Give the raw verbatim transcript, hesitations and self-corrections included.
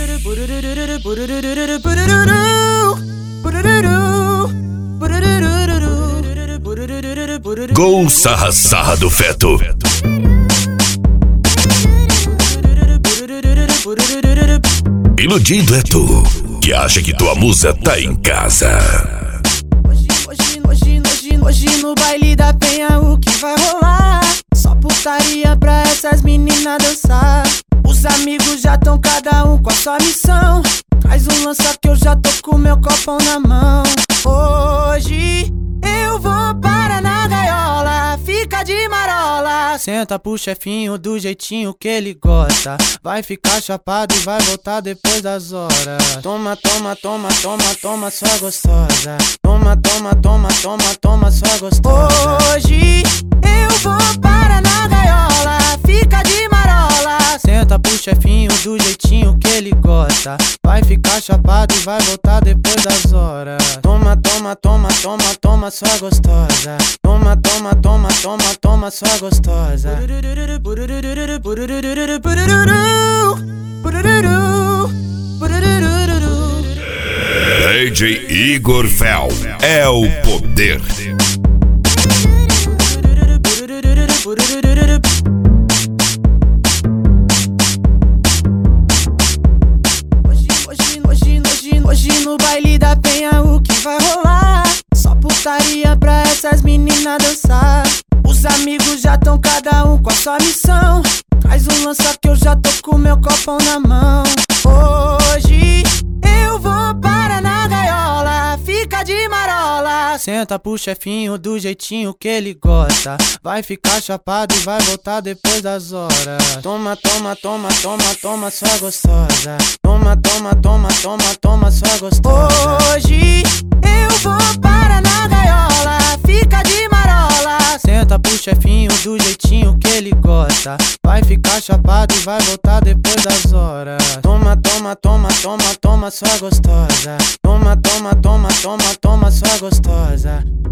Gol Sarra Sarra do Feto. Iludido é tu, que acha que tua musa tá em casa. Hoje, hoje, hoje, hoje, hoje no baile da penha o que vai rolar? Só putaria pra essas meninas dançar. Os amigos já tão cada um com a sua missão. Traz um lança que eu já tô com meu copão na mão. Hoje eu vou para na gaiola, fica de marola. Senta pro chefinho do jeitinho que ele gosta. Vai ficar chapado e vai voltar depois das horas. Toma, toma, toma, toma, toma, sua gostosa. Toma, toma, toma, toma, toma, sua gostosa. Hoje eu vou para na gaiola, fica de marola. Senta pro chefinho do jeitinho que ele gosta. Vai ficar chapado e vai voltar depois das horas. Toma, toma, toma, toma, toma, sua gostosa. Toma, toma, toma, toma, toma, sua gostosa. D J Igor Fel é o poder. Hoje, hoje, hoje, hoje, hoje no baile da penha o que vai rolar? Só putaria pra essas meninas dançar. Os amigos já tão cada um com a sua missão. Traz um lança que eu já tô com meu copão na mão. Hoje eu vou para na gaiola, fica de marola. Senta pro chefinho do jeitinho que ele gosta. Vai ficar chapado e vai voltar depois das horas. Toma, toma, toma, toma, toma, sua gostosa. Toma, toma, toma, toma, toma, sua gostosa. Hoje eu vou para na gaiola, fica de marola. Senta pro chefinho do jeitinho que ele gosta. Vai ficar chapado e vai voltar depois das horas. Toma, toma, toma, toma, toma, sua gostosa. Toma, toma, toma, toma, toma, sua gostosa.